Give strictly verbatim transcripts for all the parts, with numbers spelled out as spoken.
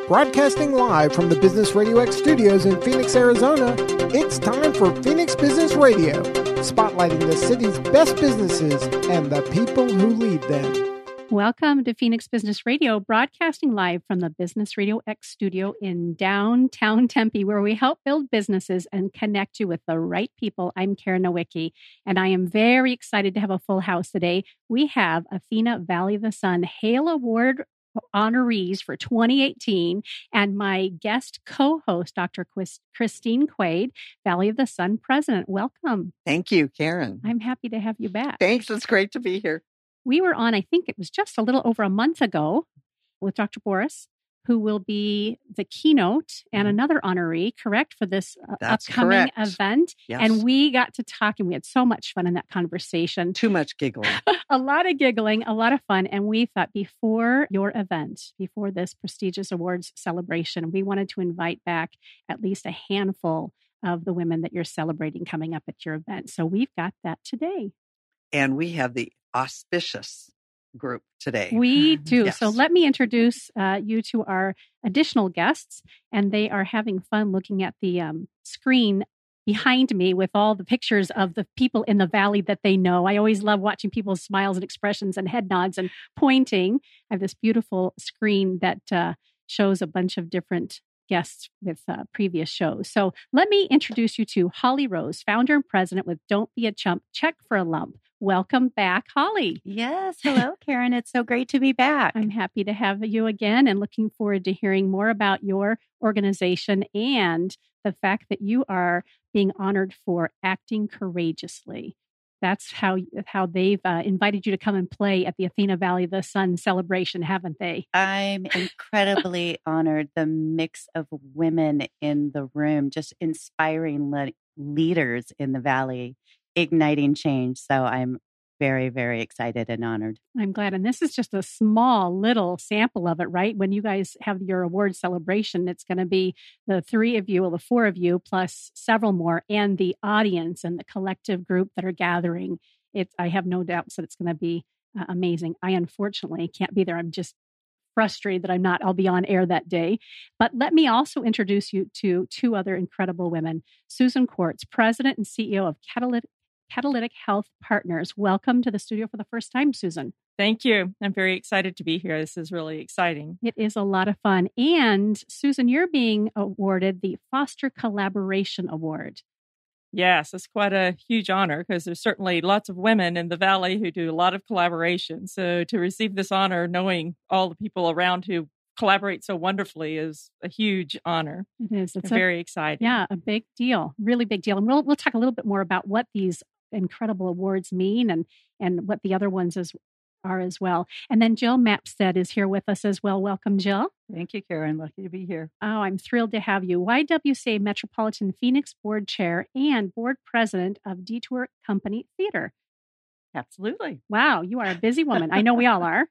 Broadcasting live from the Business Radio X studios in Phoenix, Arizona, it's time for Phoenix Business Radio, spotlighting the city's best businesses and the people who lead them. Welcome to Phoenix Business Radio, broadcasting live from the Business Radio X studio in downtown Tempe, where we help build businesses and connect you with the right people. I'm Karen Nowicki, and I am very excited to have a full house today. We have Athena Valley of the Sun Hale Award honorees for twenty eighteen, and my guest co-host, Doctor Christine Quaid, Valley of the Sun president. Welcome. Thank you, Karen. I'm happy to have you back. Thanks. It's great to be here. We were on, I think it was just a little over a month ago, with Doctor Boris, who will be the keynote and another honoree, correct, for this uh, upcoming correct. event. Yes. And we got to talk, and we had so much fun in that conversation. Too much giggling. A lot of giggling, a lot of fun. And we thought before your event, before this prestigious awards celebration, we wanted to invite back at least a handful of the women that you're celebrating coming up at your event. So we've got that today. And we have the auspicious group today. We do. Yes. So let me introduce uh, you to our additional guests, and they are having fun looking at the um, screen behind me with all the pictures of the people in the valley that they know. I always love watching people's smiles and expressions and head nods and pointing. I have this beautiful screen that uh, shows a bunch of different guests with uh, previous shows. So let me introduce you to Holly Rose, founder and president with Don't Be a Chump, Check for a Lump. Welcome back, Holly. Yes. Hello, Karen. It's so great to be back. I'm happy to have you again and looking forward to hearing more about your organization and the fact that you are being honored for acting courageously. That's how how they've uh, invited you to come and play at the Athena Valley of the Sun celebration, haven't they? I'm incredibly honored. The mix of women in the room, just inspiring le- leaders in the Valley, igniting change. So I'm very, very excited and honored. I'm glad. And this is just a small little sample of it, right? When you guys have your award celebration, it's going to be the three of you, or the four of you, plus several more, and the audience and the collective group that are gathering. It's, I have no doubts that it's going to be uh, amazing. I unfortunately can't be there. I'm just frustrated that I'm not. I'll be on air that day. But let me also introduce you to two other incredible women. Susan Quartz, president and C E O of Catalytic Catalytic Health Partners. Welcome to the studio for the first time, Susan. Thank you. I'm very excited to be here. This is really exciting. It is a lot of fun. And Susan, you're being awarded the Foster Collaboration Award. Yes, it's quite a huge honor because there's certainly lots of women in the Valley who do a lot of collaboration. So to receive this honor, knowing all the people around who collaborate so wonderfully, is a huge honor. It is. It's a, a, very exciting. Yeah, a big deal. Really big deal. And we'll we'll talk a little bit more about what these incredible awards mean and and what the other ones is, are as well. And then Jill Mapstead is here with us as well. Welcome, Jill. Thank you, Karen. Lucky to be here. Oh, I'm thrilled to have you. Y W C A Metropolitan Phoenix Board Chair and Board President of Detour Company Theater. Absolutely. Wow, you are a busy woman. I know we all are.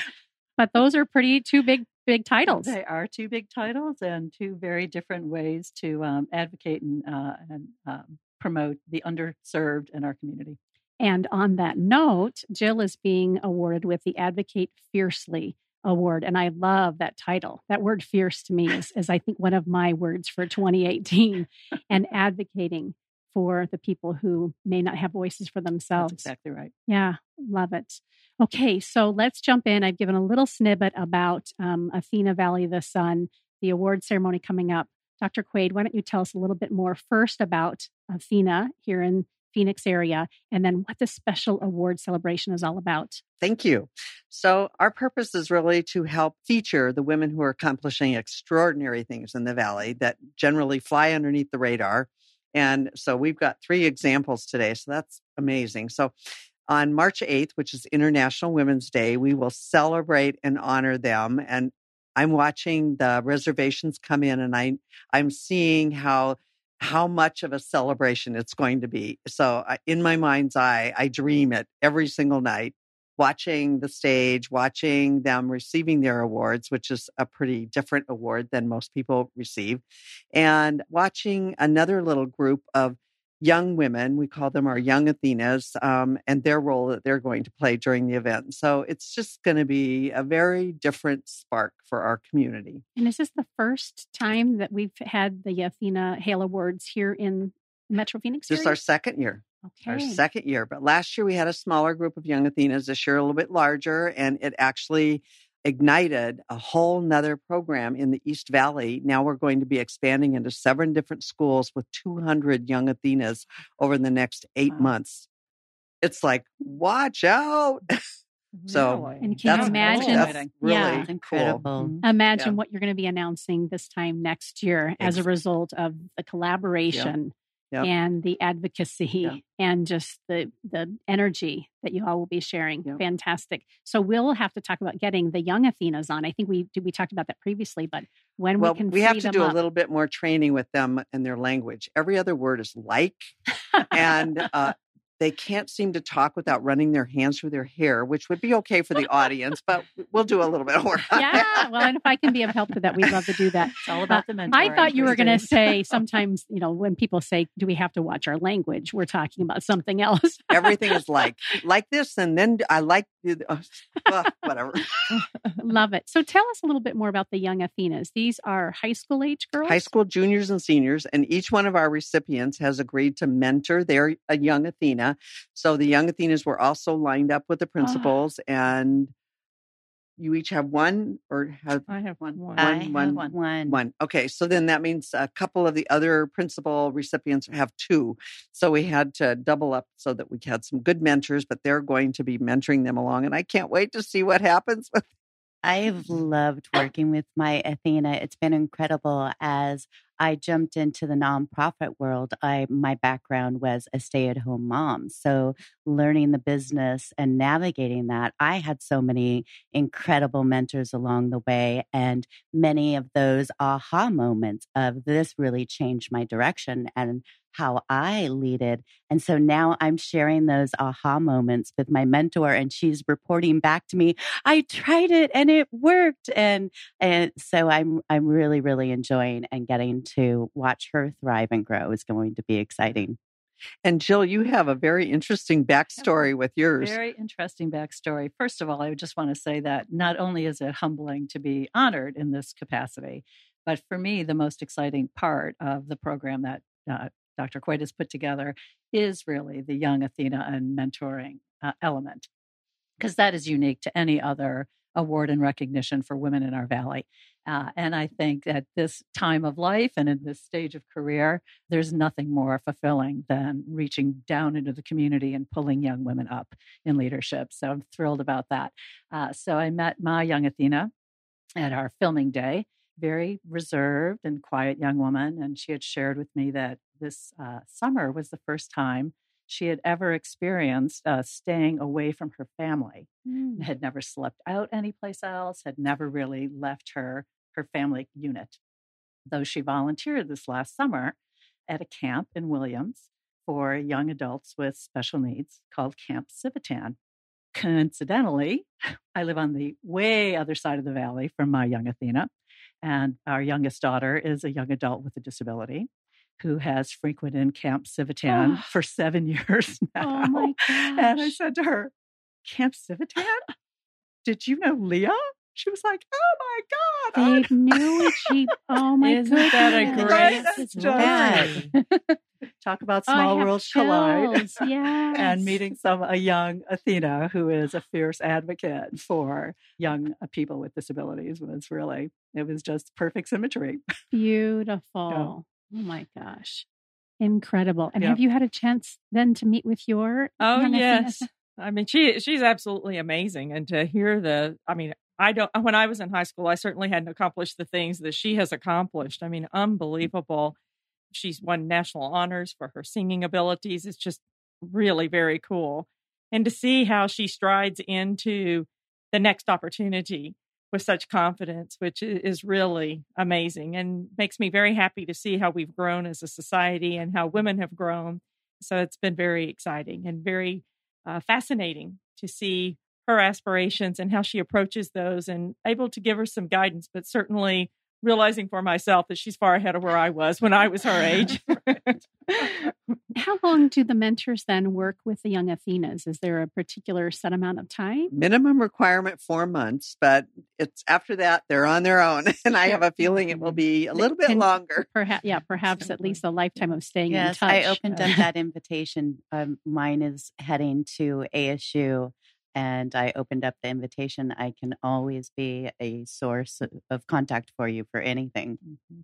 But those are pretty two big, big titles. They are two big titles and two very different ways to um, advocate and, uh, and um, promote the underserved in our community. And on that note, Jill is being awarded with the Advocate Fiercely Award. And I love that title. That word fierce to me is, is I think, one of my words for twenty eighteen, and advocating for the people who may not have voices for themselves. That's exactly right. Yeah, love it. Okay, so let's jump in. I've given a little snippet about um, Athena Valley of the Sun, the award ceremony coming up. Doctor Quaid, why don't you tell us a little bit more first about Athena here in Phoenix area, and then what this special award celebration is all about. Thank you. So our purpose is really to help feature the women who are accomplishing extraordinary things in the Valley that generally fly underneath the radar. And so we've got three examples today. So that's amazing. So on March eighth, which is International Women's Day, we will celebrate and honor them. And I'm watching the reservations come in, and I, I'm seeing how how much of a celebration it's going to be. So uh, in my mind's eye, I dream it every single night, watching the stage, watching them receiving their awards, which is a pretty different award than most people receive, and watching another little group of young women. We call them our young Athenas, um, and their role that they're going to play during the event. So it's just going to be a very different spark for our community. And is this the first time that we've had the Athena Hale Awards here in Metro Phoenix area? This is our second year. Okay. Our second year. But last year we had a smaller group of young Athenas. This year a little bit larger, and it actually ignited a whole nother program in the East Valley. Now we're going to be expanding into seven different schools with two hundred young Athenas over the next eight Wow. months. It's like, watch out. So Really? And can you that's, imagine- that's really Yeah. It's incredible. cool. Imagine Yeah. what you're going to be announcing this time next year as a Ex- result of the collaboration Yep. and the advocacy Yep. and just the the energy that you all will be sharing. Yep. Fantastic. So we'll have to talk about getting the young Athenas on. I think we we talked about that previously, but when Well, we can we free have to them do up. a little bit more training with them and their language. Every other word is like, and uh, they can't seem to talk without running their hands through their hair, which would be okay for the audience, but we'll do a little bit of work on Yeah, that. well, and if I can be of help to that, we'd love to do that. It's all about the mentoring. I thought you were going to Christine. say sometimes, you know, when people say, do we have to watch our language? We're talking about something else. Everything is like, like this, and then I like, the- uh, uh, whatever. Love it. So tell us a little bit more about the young Athenas. These are high school age girls? High school juniors and seniors, and each one of our recipients has agreed to mentor their a young Athena. So the young Athenas were also lined up with the principals, and you each have one or have I have one. one. I One- have one- one. one. Okay, so then that means a couple of the other principal recipients have two. So we had to double up so that we had some good mentors, but they're going to be mentoring them along, and I can't wait to see what happens with. I've loved working with my Athena. It's been incredible. As I jumped into the nonprofit world, I my background was a stay-at-home mom. So learning the business and navigating that, I had so many incredible mentors along the way, and many of those aha moments of this really changed my direction and how I lead it. And so now I'm sharing those aha moments with my mentor, and she's reporting back to me, I tried it and it worked. And and so I'm I'm really, really enjoying and getting to watch her thrive and grow is going to be exciting. And Jill, you have a very interesting backstory with yours. Very interesting backstory. First of all, I just want to say that not only is it humbling to be honored in this capacity, but for me, the most exciting part of the program that uh, Doctor Coit has put together is really the young Athena and mentoring uh, element, because that is unique to any other award and recognition for women in our valley. Uh, and I think at this time of life and in this stage of career, there's nothing more fulfilling than reaching down into the community and pulling young women up in leadership. So I'm thrilled about that. Uh, so I met my young Athena at our filming day, very reserved and quiet young woman. And she had shared with me that this uh, summer was the first time she had ever experienced uh, staying away from her family. Mm. Had never slept out anyplace else, had never really left her her family unit. Though she volunteered this last summer at a camp in Williams for young adults with special needs called Camp Civitan. Coincidentally, I live on the way other side of the valley from my young Athena, and our youngest daughter is a young adult with a disability who has frequented Camp Civitan Oh. for seven years now. Oh my And I gosh. said to her, Camp Civitan? Did you know Leah? She was like, oh my God. I They knew it. She, oh my Isn't that a goodness. great Right? That's Bad. Talk about I small have worlds collide. chills. Yes. And meeting some a young Athena who is a fierce advocate for young uh, people with disabilities was really, it was just perfect symmetry. Beautiful. Oh my gosh. Incredible. And Yeah. have you had a chance then to meet with your Oh young yes. Athena? I mean, she she's absolutely amazing, and to hear the, I mean, I don't. When I was in high school, I certainly hadn't accomplished the things that she has accomplished. I mean, unbelievable. She's won national honors for her singing abilities. It's just really very cool, and to see how she strides into the next opportunity with such confidence, which i- is really amazing, and makes me very happy to see how we've grown as a society and how women have grown. So it's been very exciting and very uh, fascinating to see her aspirations and how she approaches those, and able to give her some guidance, but certainly realizing for myself that she's far ahead of where I was when I was her age. How long do the mentors then work with the young Athenas? Is there a particular set amount of time? Minimum requirement, four months, but it's after that, they're on their own. And I have a feeling it will be a little bit Can- longer. Perhaps, yeah, perhaps at least a lifetime of staying Yes, in touch. I opened up that invitation. Um, mine is heading to A S U, and I opened up the invitation. I can always be a source of, of contact for you for anything.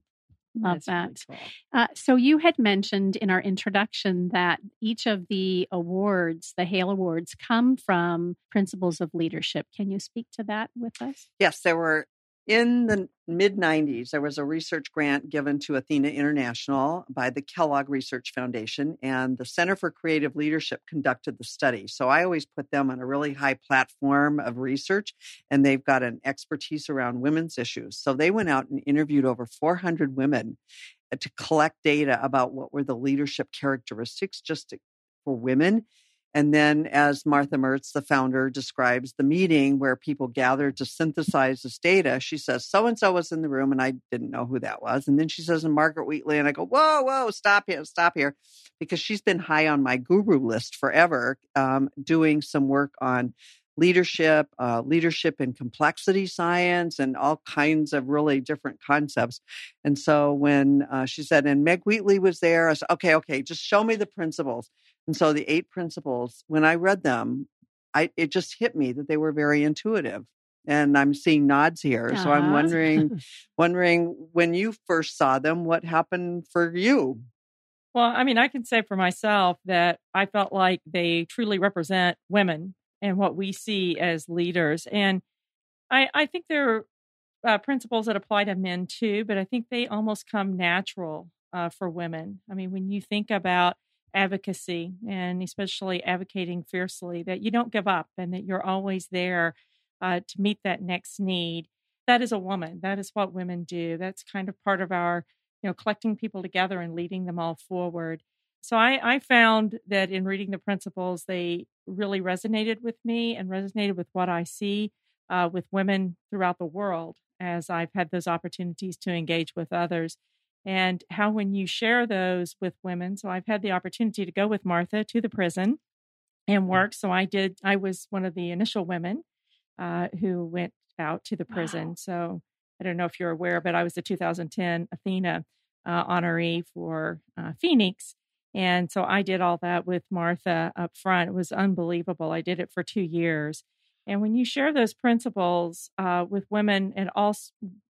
Love That's really that. cool. Uh, so you had mentioned in our introduction that each of the awards, the Hale Awards, come from principles of leadership. Can you speak to that with us? Yes, there were in the mid nineties, there was a research grant given to Athena International by the Kellogg Research Foundation, and the Center for Creative Leadership conducted the study. So I always put them on a really high platform of research, and they've got an expertise around women's issues. So they went out and interviewed over four hundred women to collect data about what were the leadership characteristics just to, for women. And then, as Martha Mertz, the founder, describes the meeting where people gathered to synthesize this data, she says, so-and-so was in the room, and I didn't know who that was. And then she says, and Margaret Wheatley, and I go, whoa, whoa, stop here, stop here, because she's been high on my guru list forever, um, doing some work on leadership, uh, leadership and complexity science, and all kinds of really different concepts. And so when uh, she said, and Meg Wheatley was there, I said, okay, okay, just show me the principles. And so the eight principles, when I read them, I it just hit me that they were very intuitive. And I'm seeing nods here. So I'm Uh-huh. wondering, wondering when you first saw them, what happened for you? Well, I mean, I can say for myself that I felt like they truly represent women and what we see as leaders. And I, I think they're uh, principles that apply to men too, but I think they almost come natural uh, for women. I mean, when you think about advocacy and especially advocating fiercely, that you don't give up and that you're always there uh, to meet that next need. That is a woman. That is what women do. That's kind of part of our, you know, collecting people together and leading them all forward. So I, I found that in reading the principles, they really resonated with me and resonated with what I see uh, with women throughout the world as I've had those opportunities to engage with others. And how when you share those with women, so I've had the opportunity to go with Martha to the prison and work. So I did, I was one of the initial women uh, who went out to the prison. Wow. So I don't know if you're aware, but I was the two thousand ten Athena uh, honoree for uh, Phoenix. And so I did all that with Martha up front. It was unbelievable. I did it for two years. And when you share those principles uh, with women at all s-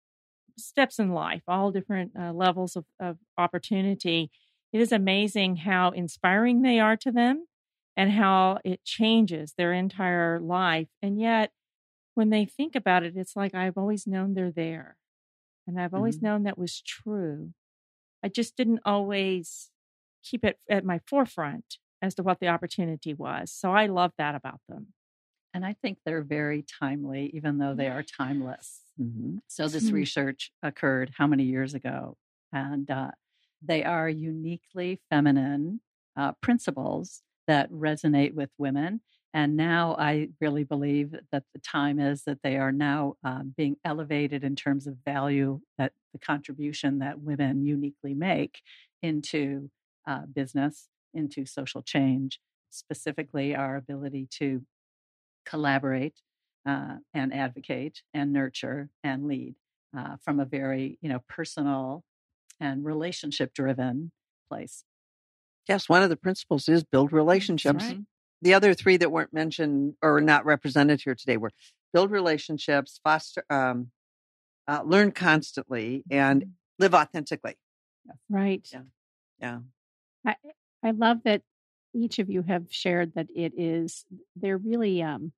steps in life, all different uh, levels of, of opportunity, it is amazing how inspiring they are to them and how it changes their entire life. And yet, when they think about it, it's like, I've always known they're there. And I've always Mm-hmm. known that was true. I just didn't always keep it at my forefront as to what the opportunity was. So I love that about them. And I think they're very timely, even though they are timeless. Mm-hmm. So this Hmm. research occurred how many years ago? And uh, they are uniquely feminine uh, principles that resonate with women. And now I really believe that the time is that they are now uh, being elevated in terms of value, that the contribution that women uniquely make into uh, business, into social change, specifically our ability to collaborate uh, and advocate and nurture and lead uh, from a very, you know, personal and relationship driven place. Yes, one of the principles is build relationships. right. The other three that weren't mentioned or not represented here today were build relationships, foster, um, uh, learn constantly, and live authentically. Right. Yeah. Yeah. I, I love that each of you have shared that it is, they're really um,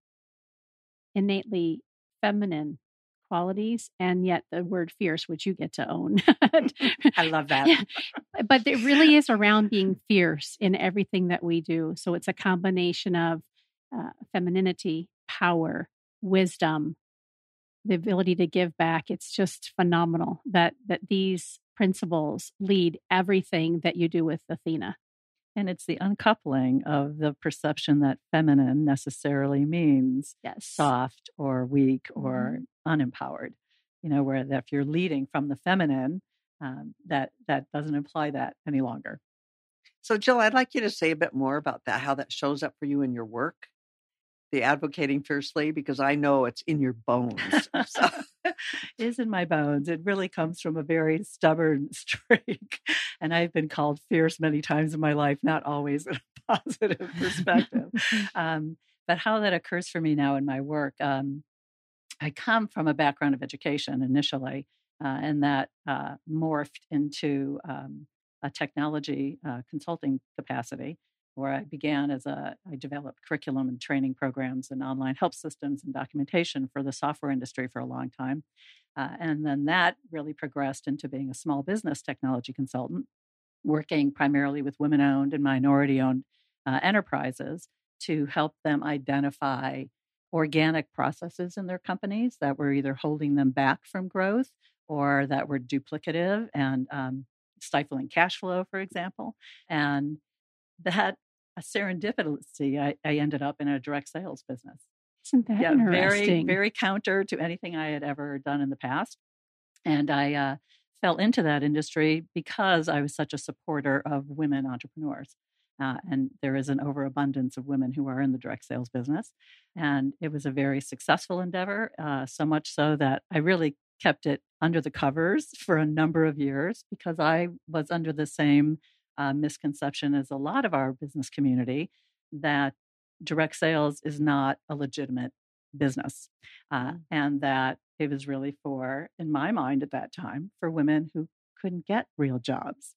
innately feminine qualities, and yet the word fierce, which you get to own. I love that. Yeah. But it really is around being fierce in everything that we do. So it's a combination of uh, femininity, power, wisdom, the ability to give back. It's just phenomenal that that these principles lead everything that you do with Athena. And it's the uncoupling of the perception that feminine necessarily means Yes. soft or weak or unempowered. you know, where that if you're leading from the feminine, um, that that doesn't imply that any longer. So, Jill, I'd like you to say a bit more about that, how that shows up for you in your work, the advocating fiercely, because I know it's in your bones. So. It is in my bones. It really comes from a very stubborn streak. And I've been called fierce many times in my life, not always in a positive perspective. um, but how that occurs for me now in my work, um, I come from a background of education initially, uh, and that uh, morphed into um, a technology uh, consulting capacity, where I began as a, I developed curriculum and training programs and online help systems and documentation for the software industry for a long time. Uh, and then that really progressed into being a small business technology consultant, working primarily with women-owned and minority-owned uh, enterprises to help them identify organic processes in their companies that were either holding them back from growth or that were duplicative and um, stifling cash flow, for example. And that a serendipity, I, I ended up in a direct sales business. Isn't that yeah, interesting? Very, very counter to anything I had ever done in the past. And I uh, fell into that industry because I was such a supporter of women entrepreneurs. Uh, and there is an overabundance of women who are in the direct sales business. And it was a very successful endeavor, uh, so much so that I really kept it under the covers for a number of years because I was under the same uh, misconception as a lot of our business community that direct sales is not a legitimate business. Uh, and that it was really for, in my mind at that time, for women who couldn't get real jobs.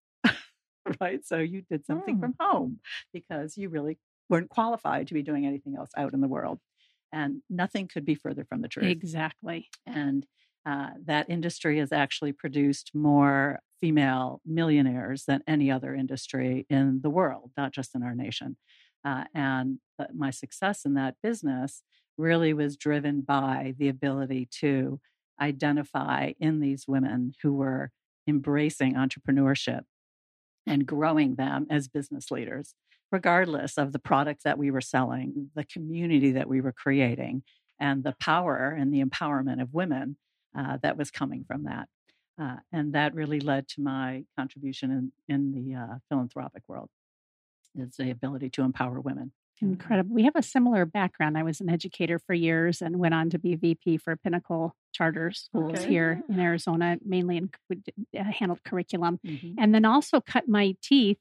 Right. So you did something Hmm. from home because you really weren't qualified to be doing anything else out in the world. And nothing could be further from the truth. Exactly. And uh, that industry has actually produced more female millionaires than any other industry in the world, not just in our nation. Uh, and uh, my success in that business really was driven by the ability to identify in these women who were embracing entrepreneurship and growing them as business leaders, regardless of the product that we were selling, the community that we were creating, and the power and the empowerment of women uh, that was coming from that. Uh, and that really led to my contribution in, in the uh, philanthropic world, is the ability to empower women. Incredible. We have a similar background. I was an educator for years and went on to be V P for Pinnacle Charter Schools Okay. here in Arizona, mainly in uh, handled curriculum. Mm-hmm. And then also cut my teeth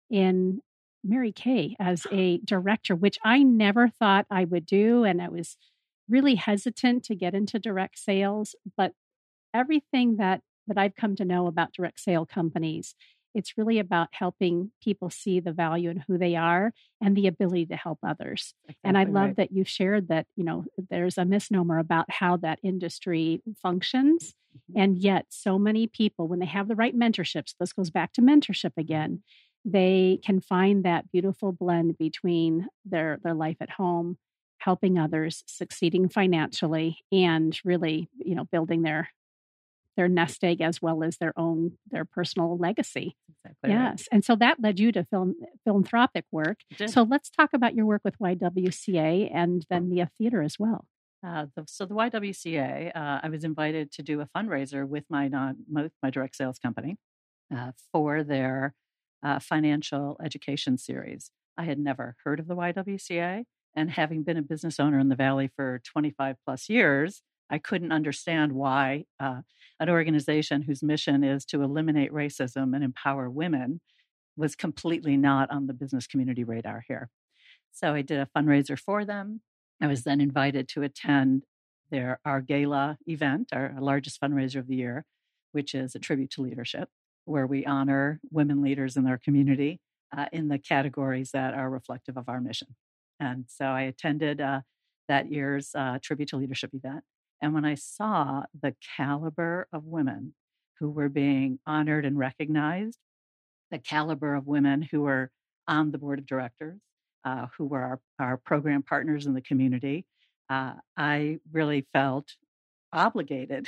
in Mary Kay as a director, which I never thought I would do. And I was really hesitant to get into direct sales. But everything that, that I've come to know about direct sale companies, it's really about helping people see the value in who they are and the ability to help others. Exactly and I love right. that you've shared that, you know, there's a misnomer about how that industry functions. Mm-hmm. And yet so many people, when they have the right mentorships, this goes back to mentorship again, they can find that beautiful blend between their, their life at home, helping others, succeeding financially, and really, you know, building their their nest egg as well as their own, their personal legacy. Exactly Yes. right. And so that led you to film, philanthropic work. It did. So let's talk about your work with Y W C A and then the theater as well. Uh, the, so the Y W C A, uh, I was invited to do a fundraiser with my non, my, my direct sales company uh, for their uh, financial education series. I had never heard of the Y W C A, and having been a business owner in the Valley for twenty-five plus years, I couldn't understand why uh, an organization whose mission is to eliminate racism and empower women was completely not on the business community radar here. So I did a fundraiser for them. I was then invited to attend their our gala event, our largest fundraiser of the year, which is a tribute to leadership, where we honor women leaders in our community uh, in the categories that are reflective of our mission. And so I attended uh, that year's uh, tribute to leadership event. And when I saw the caliber of women who were being honored and recognized, the caliber of women who were on the board of directors, uh, who were our, our program partners in the community, uh, I really felt obligated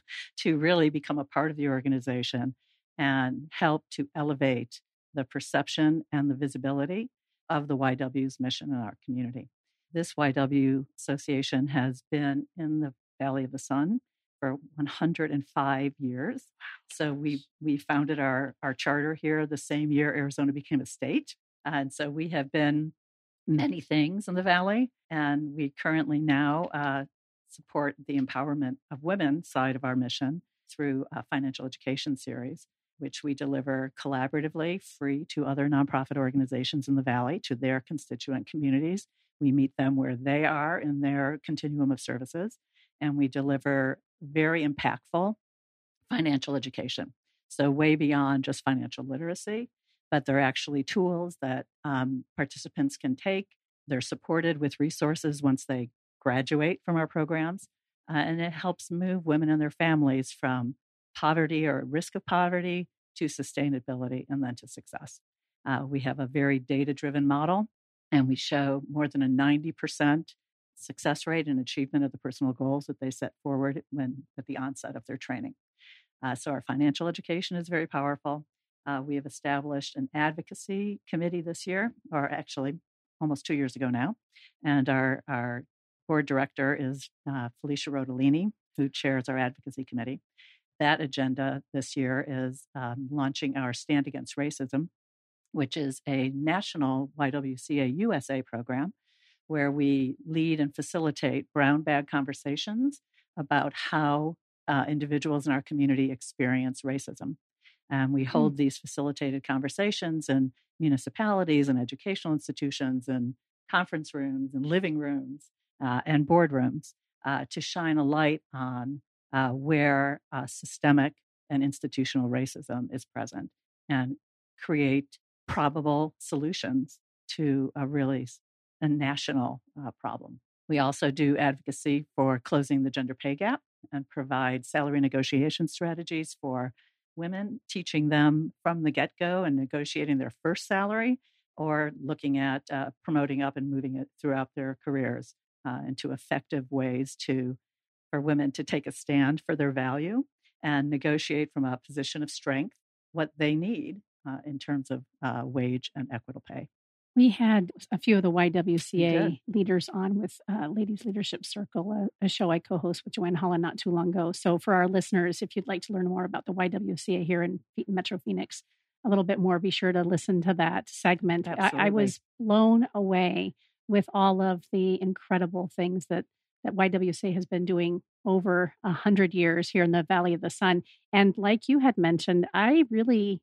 to really become a part of the organization and help to elevate the perception and the visibility of the Y W's mission in our community. This Y W association has been in the Valley of the Sun for one hundred five years. So we we founded our, our charter here the same year Arizona became a state. And so we have been many things in the Valley. And we currently now uh, support the empowerment of women side of our mission through a financial education series, which we deliver collaboratively, free to other nonprofit organizations in the Valley, to their constituent communities. We meet them where they are in their continuum of services, and we deliver very impactful financial education. So way beyond just financial literacy, but they're actually tools that um, participants can take. They're supported with resources once they graduate from our programs, uh, and it helps move women and their families from poverty or risk of poverty to sustainability and then to success. Uh, we have a very data-driven model, and we show more than a ninety percent success rate and achievement of the personal goals that they set forward when at the onset of their training. Uh, so our financial education is very powerful. Uh, we have established an advocacy committee this year, or actually almost two years ago now. And our, our board director is uh, Felicia Rodolini, who chairs our advocacy committee. That agenda this year is um, launching our Stand Against Racism, which is a national Y W C A U S A program where we lead and facilitate brown bag conversations about how uh, individuals in our community experience racism. And we hold mm. these facilitated conversations in municipalities and educational institutions and conference rooms and living rooms uh, and boardrooms uh, to shine a light on uh, where uh, systemic and institutional racism is present and create probable solutions to a really a national uh, problem. We also do advocacy for closing the gender pay gap and provide salary negotiation strategies for women, teaching them from the get-go and negotiating their first salary, or looking at uh, promoting up and moving it throughout their careers uh, into effective ways to for women to take a stand for their value and negotiate from a position of strength what they need uh, in terms of uh, wage and equitable pay. We had a few of the Y W C A leaders on with uh, Ladies Leadership Circle, a, a show I co-host with Joanne Holland not too long ago. So for our listeners, if you'd like to learn more about the Y W C A here in Metro Phoenix, a little bit more, be sure to listen to that segment. I, I was blown away with all of the incredible things that, that Y W C A has been doing over a hundred years here in the Valley of the Sun. And like you had mentioned, I really...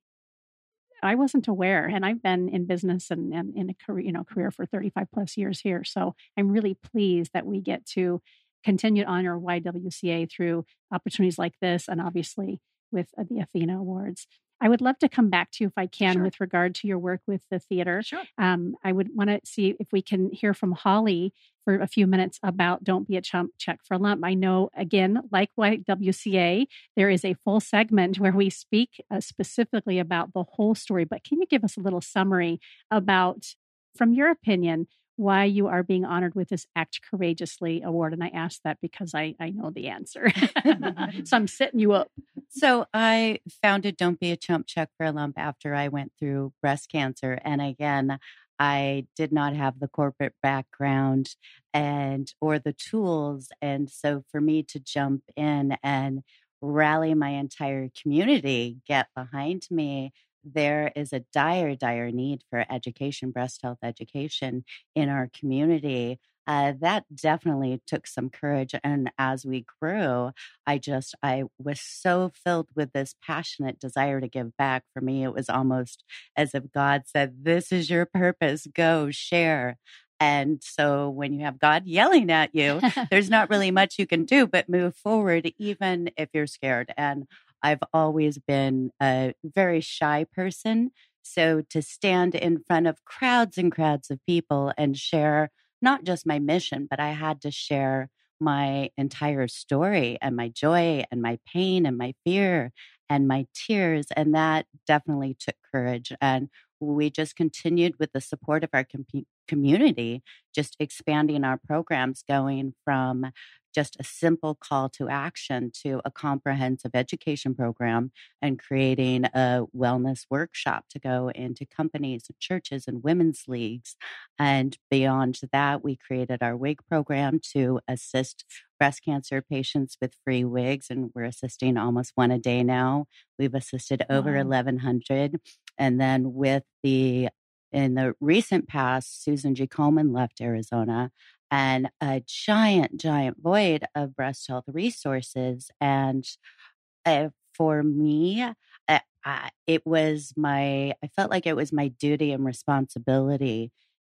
I wasn't aware, and I've been in business and, and in a career, you know, career for thirty-five plus years here. So I'm really pleased that we get to continue to honor Y W C A through opportunities like this, and obviously with uh, the Athena Awards. I would love to come back to you, if I can, sure. with regard to your work with the theater. Sure. Um, I would want to see if we can hear from Holly for a few minutes about Don't Be a Chump, Check for a Lump. I know, again, like Y W C A, there is a full segment where we speak uh, specifically about the whole story. But can you give us a little summary about, from your opinion, why you are being honored with this Act Courageously award? And I ask that because I, I know the answer. So I'm setting you up. So I founded Don't Be a Chump, Check for a Lump after I went through breast cancer. And again, I did not have the corporate background and or the tools. And so for me to jump in and rally my entire community, get behind me, there is a dire, dire need for education, breast health education in our community. Uh, that definitely took some courage. And as we grew, I just, I was so filled with this passionate desire to give back. For me, it was almost as if God said, this is your purpose, go share. And so when you have God yelling at you, there's not really much you can do but move forward, even if you're scared. And I've always been a very shy person. So to stand in front of crowds and crowds of people and share not just my mission, but I had to share my entire story and my joy and my pain and my fear and my tears. And that definitely took courage. And we just continued with the support of our com- community, just expanding our programs, going from just a simple call to action to a comprehensive education program and creating a wellness workshop to go into companies and churches and women's leagues. And beyond that, we created our wig program to assist breast cancer patients with free wigs, and we're assisting almost one a day now. We've assisted over Wow. eleven hundred. And then with the, in the recent past, Susan G. Komen left Arizona, and a giant, giant void of breast health resources. And uh, for me, uh, I, it was my, I felt like it was my duty and responsibility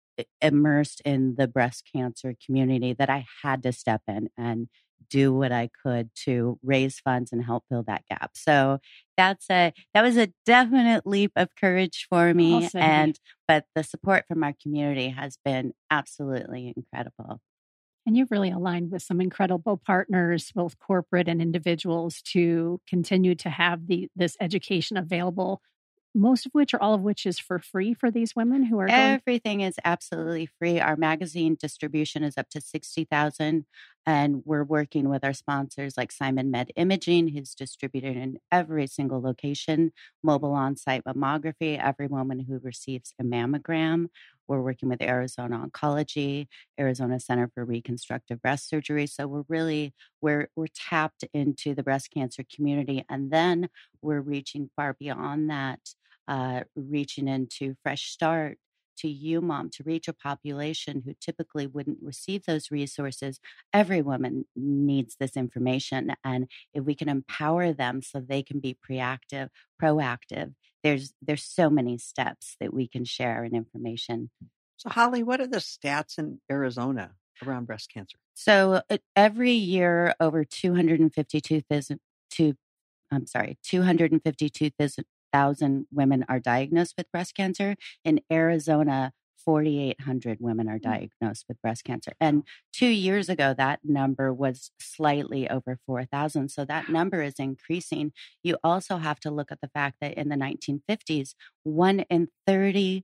immersed in the breast cancer community that I had to step in and do what I could to raise funds and help fill that gap. So that's a, that was a definite leap of courage for me. Awesome. And, but the support from our community has been absolutely incredible. And you've really aligned with some incredible partners, both corporate and individuals, to continue to have the this education available, most of which or all of which is for free for these women who are going. Everything is absolutely free. Our magazine distribution is up to sixty thousand. And we're working with our sponsors like Simon Med Imaging, who's distributed in every single location, mobile on-site mammography, every woman who receives a mammogram. We're working with Arizona Oncology, Arizona Center for Reconstructive Breast Surgery. So we're really, we're, we're tapped into the breast cancer community. And then we're reaching far beyond that, uh, reaching into Fresh Start, to U MOM, to reach a population who typically wouldn't receive those resources. Every woman needs this information. And if we can empower them so they can be proactive, proactive, there's there's so many steps that we can share in information. So, Holly, what are the stats in Arizona around breast cancer? So uh, every year, over two hundred fifty-two thousand, two, I'm sorry, two hundred fifty-two thousand women are diagnosed with breast cancer. In Arizona, forty-eight hundred women are diagnosed with breast cancer. And two years ago, that number was slightly over four thousand. So that number is increasing. You also have to look at the fact that in the nineteen fifties, one in thirty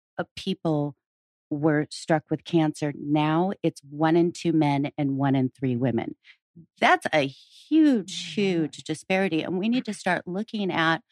people were struck with cancer. Now it's one in two men and one in three women. That's a huge, huge disparity. And we need to start looking at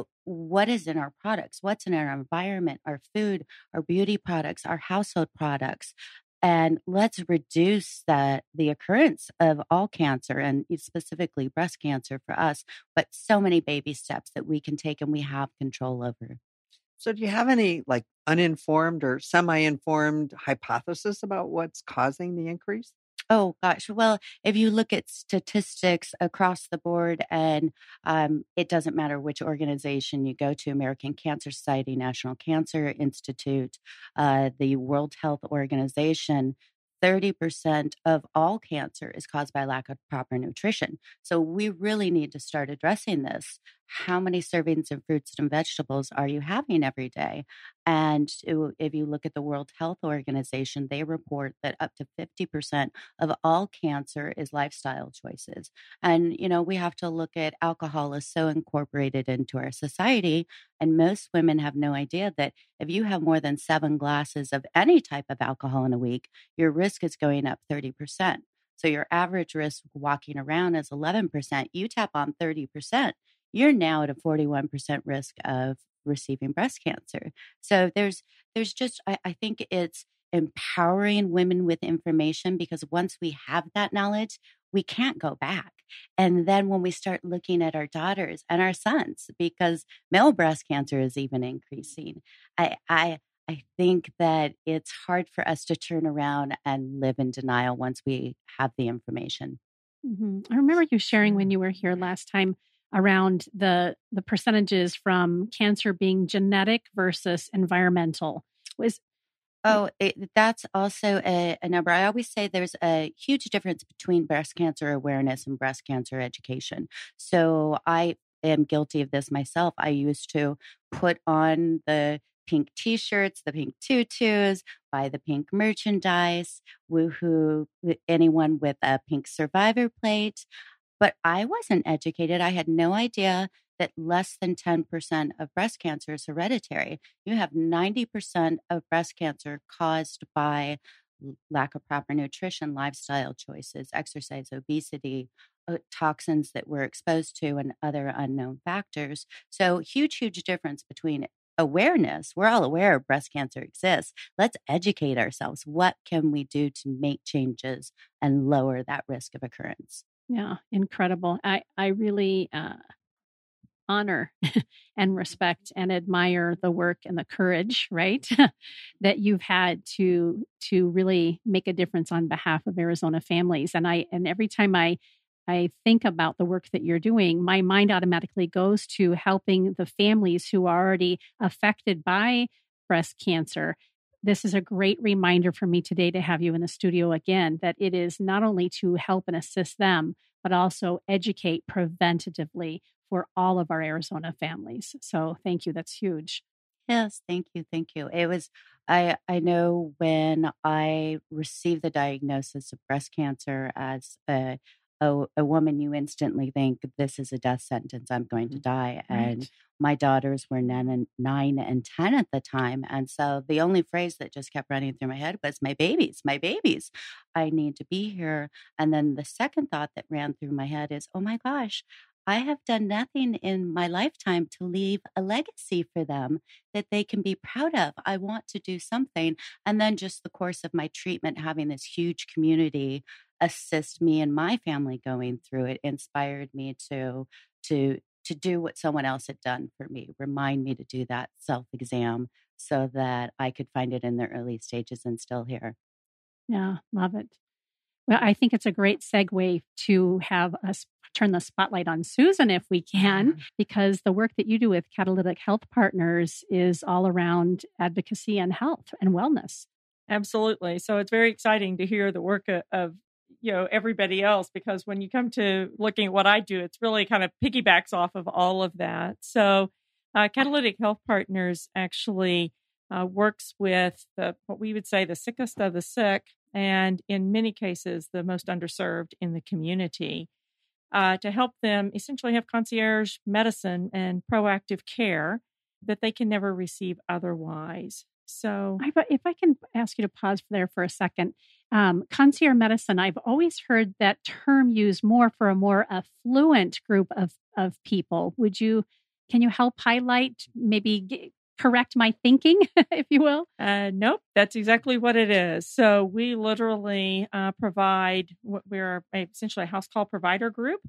what is in our products, what's in our environment, our food, our beauty products, our household products. And let's reduce that the occurrence of all cancer, and specifically breast cancer for us, but so many baby steps that we can take and we have control over. So do you have any like uninformed or semi-informed hypothesis about what's causing the increase? Oh, gosh. Well, if you look at statistics across the board, and um, it doesn't matter which organization you go to, American Cancer Society, National Cancer Institute, uh, the World Health Organization, thirty percent of all cancer is caused by lack of proper nutrition. So we really need to start addressing this. How many servings of fruits and vegetables are you having every day? And if you look at the World Health Organization, they report that up to fifty percent of all cancer is lifestyle choices. And, you know, we have to look at alcohol is so incorporated into our society. And most women have no idea that if you have more than seven glasses of any type of alcohol in a week, your risk is going up thirty percent. So your average risk walking around is eleven percent. You tap on thirty percent, you're now at a forty-one percent risk of receiving breast cancer. So there's there's just, I, I think it's empowering women with information, because once we have that knowledge, we can't go back. And then when we start looking at our daughters and our sons, because male breast cancer is even increasing, I, I, I think that it's hard for us to turn around and live in denial once we have the information. Mm-hmm. I remember you sharing when you were here last time around the the percentages from cancer being genetic versus environmental. Was Oh, it, that's also a, a number. I always say there's a huge difference between breast cancer awareness and breast cancer education. So I am guilty of this myself. I used to put on the pink t-shirts, the pink tutus, buy the pink merchandise, woohoo, anyone with a pink survivor plate. But I wasn't educated. I had no idea that less than ten percent of breast cancer is hereditary. You have ninety percent of breast cancer caused by lack of proper nutrition, lifestyle choices, exercise, obesity, uh, toxins that we're exposed to, and other unknown factors. So huge, huge difference between awareness. We're all aware of breast cancer exists. Let's educate ourselves. What can we do to make changes and lower that risk of occurrence? Yeah, incredible. I, I really uh, honor and respect and admire the work and the courage, right, that you've had to to really make a difference on behalf of Arizona families. And I and every time I I think about the work that you're doing, my mind automatically goes to helping the families who are already affected by breast cancer. This is a great reminder for me today to have you in the studio again, that it is not only to help and assist them, but also educate preventatively for all of our Arizona families. So thank you. That's huge. Yes, thank you. Thank you. It was, I, I know when I received the diagnosis of breast cancer as a, a, a woman, you instantly think this is a death sentence. I'm going to die. Right. And my daughters were nine and, nine and ten at the time. And so the only phrase that just kept running through my head was, my babies, my babies, I need to be here. And then the second thought that ran through my head is, oh my gosh, I have done nothing in my lifetime to leave a legacy for them that they can be proud of. I want to do something. And then just the course of my treatment, having this huge community assist me and my family going through it, inspired me to, to, to do what someone else had done for me, remind me to do that self-exam so that I could find it in the early stages and still here. Yeah, love it. Well, I think it's a great segue to have us turn the spotlight on Susan, if we can, because the work that you do with Catalytic Health Partners is all around advocacy and health and wellness. Absolutely. So it's very exciting to hear the work of, of you know, everybody else, because when you come to looking at what I do, it's really kind of piggybacks off of all of that. So uh, Catalytic Health Partners actually uh, works with the, what we would say the sickest of the sick, and in many cases, the most underserved in the community, uh, to help them essentially have concierge medicine and proactive care that they can never receive otherwise. So I, if I can ask you to pause there for a second, um, concierge medicine, I've always heard that term used more for a more affluent group of, of people. Would you, can you help highlight, maybe g- correct my thinking, if you will? Uh, nope, that's exactly what it is. So we literally uh, provide, we're essentially a house call provider group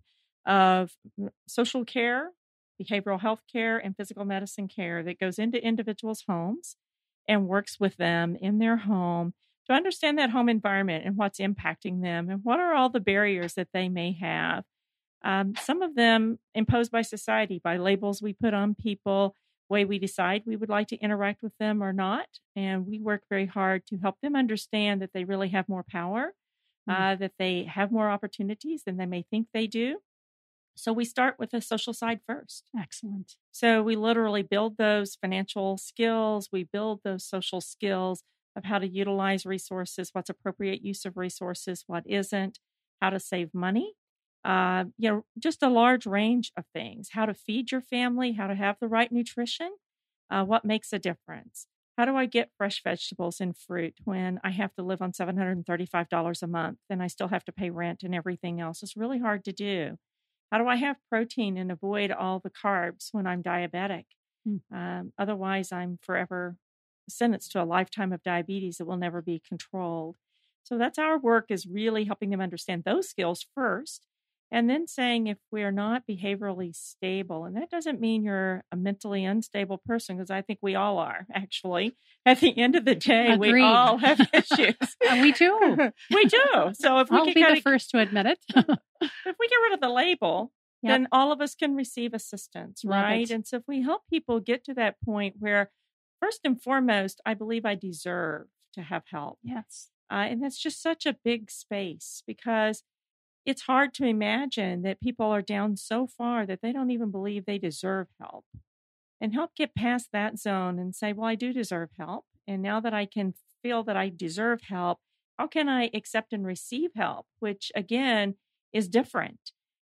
of social care, behavioral health care, and physical medicine care that goes into individuals' homes and works with them in their home to understand that home environment and what's impacting them and what are all the barriers that they may have. Um, some of them imposed by society, by labels we put on people, way we decide we would like to interact with them or not. And we work very hard to help them understand that they really have more power, mm-hmm. uh, that they have more opportunities than they may think they do. So we start with the social side first. Excellent. So we literally build those financial skills. We build those social skills of how to utilize resources, what's appropriate use of resources, what isn't, how to save money. Uh, you know, just a large range of things, how to feed your family, how to have the right nutrition, uh, what makes a difference. How do I get fresh vegetables and fruit when I have to live on seven hundred thirty-five dollars a month and I still have to pay rent and everything else? It's really hard to do. How do I have protein and avoid all the carbs when I'm diabetic? Mm. Um, otherwise, I'm forever sentenced to a lifetime of diabetes that will never be controlled. So that's our work, is really helping them understand those skills first. And then saying, if we're not behaviorally stable, and that doesn't mean you're a mentally unstable person, because I think we all are, actually. At the end of the day, Agreed. We all have issues. And we do. We do. So if we I'll can be kinda, the first to admit it. if we get rid of the label, yep. then all of us can receive assistance, Love right? it. And so if we help people get to that point where, first and foremost, I believe I deserve to have help. Yes. Uh, and that's just such a big space, because it's hard to imagine that people are down so far that they don't even believe they deserve help. And help get past that zone and say, well, I do deserve help. And now that I can feel that I deserve help, how can I accept and receive help? Which, again, is different.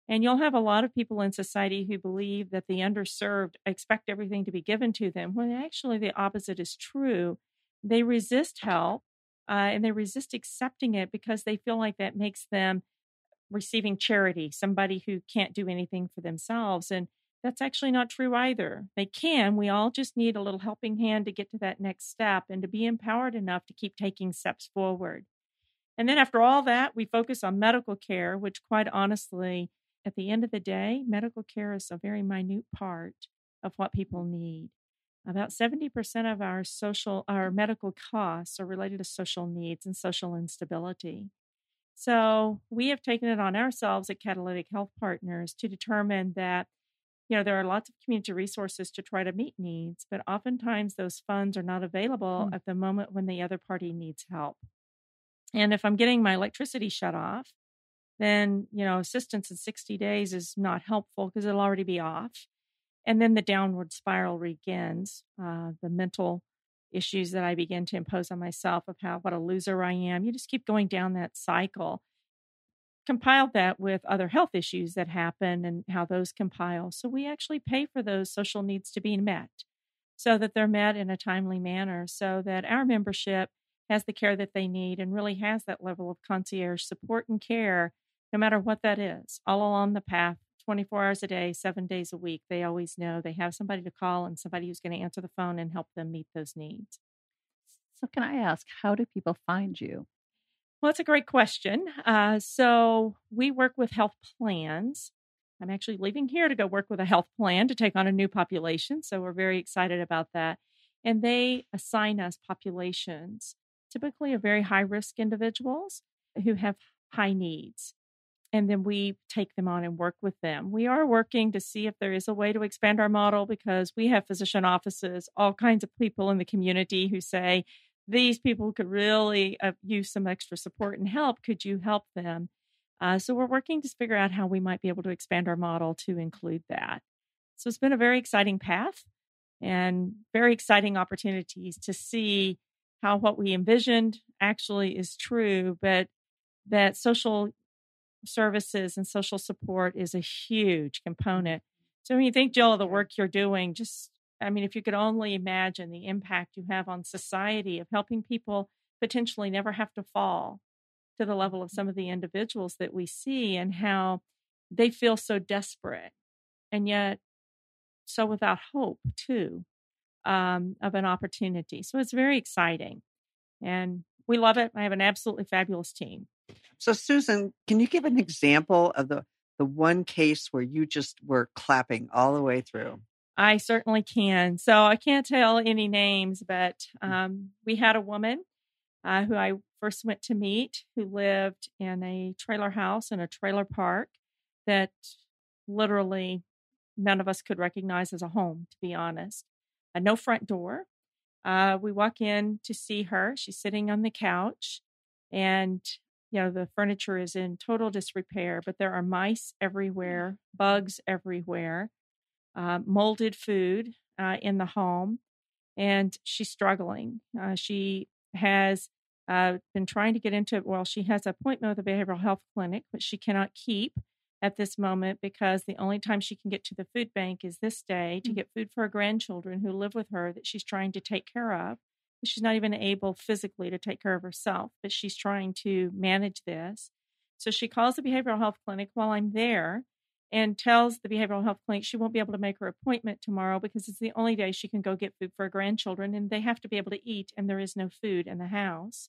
And you'll have a lot of people in society who believe that the underserved expect everything to be given to them, when actually the opposite is true. They resist help uh, and they resist accepting it because they feel like that makes them receiving charity, somebody who can't do anything for themselves. And that's actually not true either. They can. We all just need a little helping hand to get to that next step and to be empowered enough to keep taking steps forward. And then after all that, we focus on medical care, which quite honestly, at the end of the day, medical care is a very minute part of what people need. About seventy percent of our social, our medical costs are related to social needs and social instability. So we have taken it on ourselves at Catalytic Health Partners to determine that, you know, there are lots of community resources to try to meet needs, but oftentimes those funds are not available mm. at the moment when the other party needs help. And if I'm getting my electricity shut off, then, you know, assistance in sixty days is not helpful because it'll already be off. And then the downward spiral begins, uh, the mental issues that I begin to impose on myself of how, what a loser I am. You just keep going down that cycle. Compiled that with other health issues that happen and how those compile. So we actually pay for those social needs to be met so that they're met in a timely manner, so that our membership has the care that they need and really has that level of concierge support and care, no matter what that is, all along the path, twenty-four hours a day, seven days a week. They always know they have somebody to call and somebody who's going to answer the phone and help them meet those needs. So can I ask, how do people find you? Well, that's a great question. Uh, so we work with health plans. I'm actually leaving here to go work with a health plan to take on a new population. So we're very excited about that. And they assign us populations, typically of very high-risk individuals who have high needs. And then we take them on and work with them. We are working to see if there is a way to expand our model because we have physician offices, all kinds of people in the community who say, these people could really uh, use some extra support and help. Could you help them? Uh, so we're working to figure out how we might be able to expand our model to include that. So it's been a very exciting path and very exciting opportunities to see how what we envisioned actually is true, but that social services and social support is a huge component. So when you think, Jill, of the work you're doing, just I mean, if you could only imagine the impact you have on society of helping people potentially never have to fall to the level of some of the individuals that we see and how they feel so desperate and yet so without hope, too, um, of an opportunity. So it's very exciting and we love it. I have an absolutely fabulous team. So, Susan, can you give an example of the, the one case where you just were clapping all the way through? I certainly can. So I can't tell any names, but um, we had a woman uh, who I first went to meet who lived in a trailer house in a trailer park that literally none of us could recognize as a home, to be honest. Uh, no front door. Uh, we walk in to see her. She's sitting on the couch and, you know, the furniture is in total disrepair, but there are mice everywhere, bugs everywhere. Uh, molded food uh, in the home, and she's struggling. Uh, she has uh, been trying to get into, well, she has an appointment with a behavioral health clinic, but she cannot keep at this moment because the only time she can get to the food bank is this day to get food for her grandchildren who live with her that she's trying to take care of. She's not even able physically to take care of herself, but she's trying to manage this. So she calls the behavioral health clinic while I'm there and tells the behavioral health clinic she won't be able to make her appointment tomorrow because it's the only day she can go get food for her grandchildren and they have to be able to eat and there is no food in the house.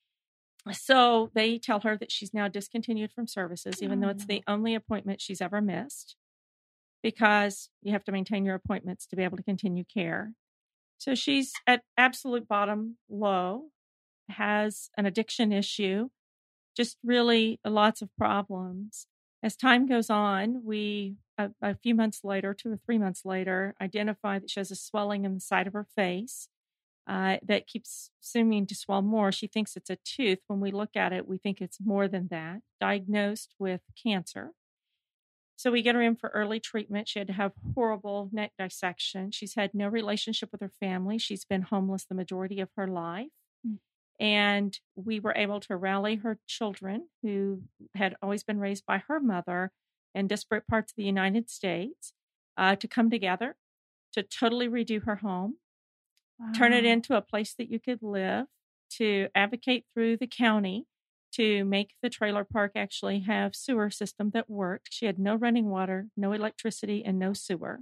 So they tell her that she's now discontinued from services, even oh, though it's no. the only appointment she's ever missed because you have to maintain your appointments to be able to continue care. So she's at absolute bottom low, has an addiction issue, just really lots of problems. As time goes on, we, a, a few months later, two or three months later, identify that she has a swelling in the side of her face uh, that keeps seeming to swell more. She thinks it's a tooth. When we look at it, we think it's more than that, diagnosed with cancer. So we get her in for early treatment. She had to have horrible neck dissection. She's had no relationship with her family. She's been homeless the majority of her life. And we were able to rally her children who had always been raised by her mother in disparate parts of the United States uh, to come together to totally redo her home, wow. turn it into a place that you could live, to advocate through the county to make the trailer park actually have sewer system that worked. She had no running water, no electricity, and no sewer.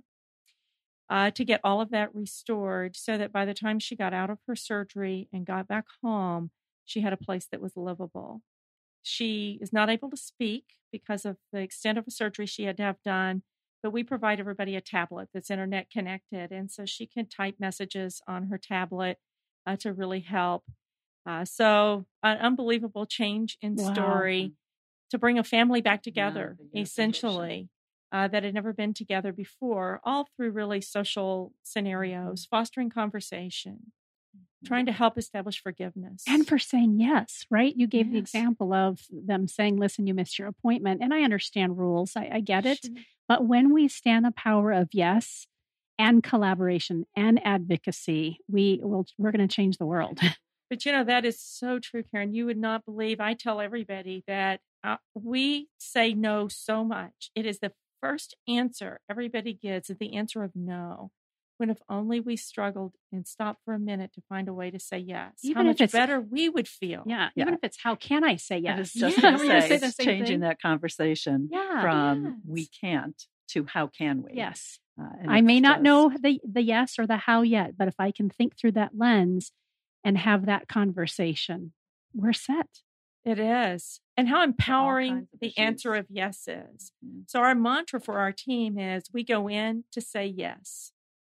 Uh, to get all of that restored so that by the time she got out of her surgery and got back home, she had a place that was livable. She is not able to speak because of the extent of the surgery she had to have done, but we provide everybody a tablet that's internet connected. And so she can type messages on her tablet uh, to really help. Uh, so an unbelievable change in wow. story to bring a family back together, yeah, essentially, uh, that had never been together before, all through really social scenarios, fostering conversation, trying to help establish forgiveness. And for saying yes, right? You gave yes. the example of them saying, listen, you missed your appointment. And I understand rules. I, I get it. Sure. But when we stand the power of yes and collaboration and advocacy, we will, we're going to change the world. But, you know, that is so true, Karen. You would not believe, I tell everybody that uh, we say no so much. It is the first answer everybody gets is the answer of no. When if only we struggled and stopped for a minute to find a way to say yes, even how much if it's, better we would feel. Yeah, yeah, even if it's how can I say yes? I was just yeah. going to say, it's changing thing. that conversation yeah, from yes. we can't to how can we? Yes. Uh, I may not just, know the, the yes or the how yet, but if I can think through that lens and have that conversation, we're set. It is. And how empowering the issues. answer of yes is. Mm-hmm. So our mantra for our team is we go in to say yes.